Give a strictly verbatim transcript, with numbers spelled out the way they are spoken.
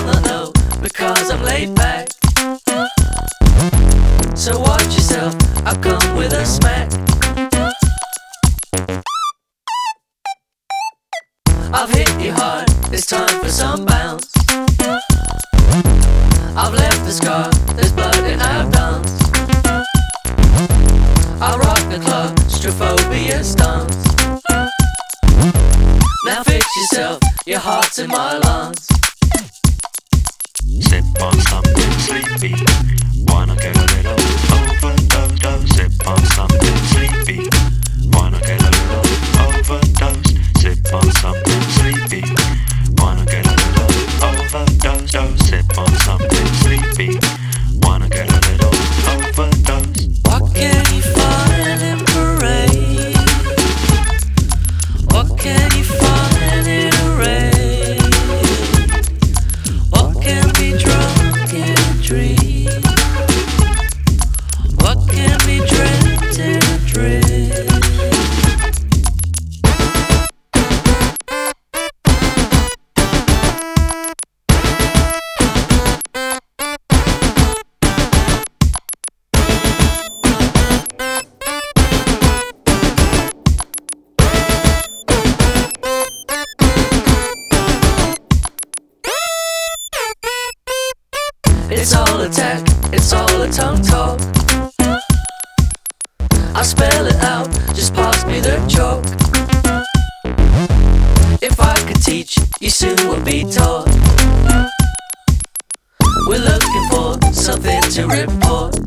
might not know, because I'm laid back. So watch yourself, I come with a smack. I've hit you hard, it's time for some bounce. I've left the scar, there's blood in our dance. I rock the claustrophobia stance. Now fix yourself, your heart's in my lungs. Sip on something sleepy, wanna get a little overdose. Sip on something sleepy, wanna get a little overdose. Sip on something sleepy, wanna get a little overdose. Dose. Sip on something sleepy, wanna get a little overdose. What can you find in parade? What can you find in a raid? What can be drunk in a dream? What can be dreamt in a dream? It's all attack, it's all a tongue talk. I spell it out, just pass me the chalk. If I could teach, you soon would be taught. We're looking for something to report.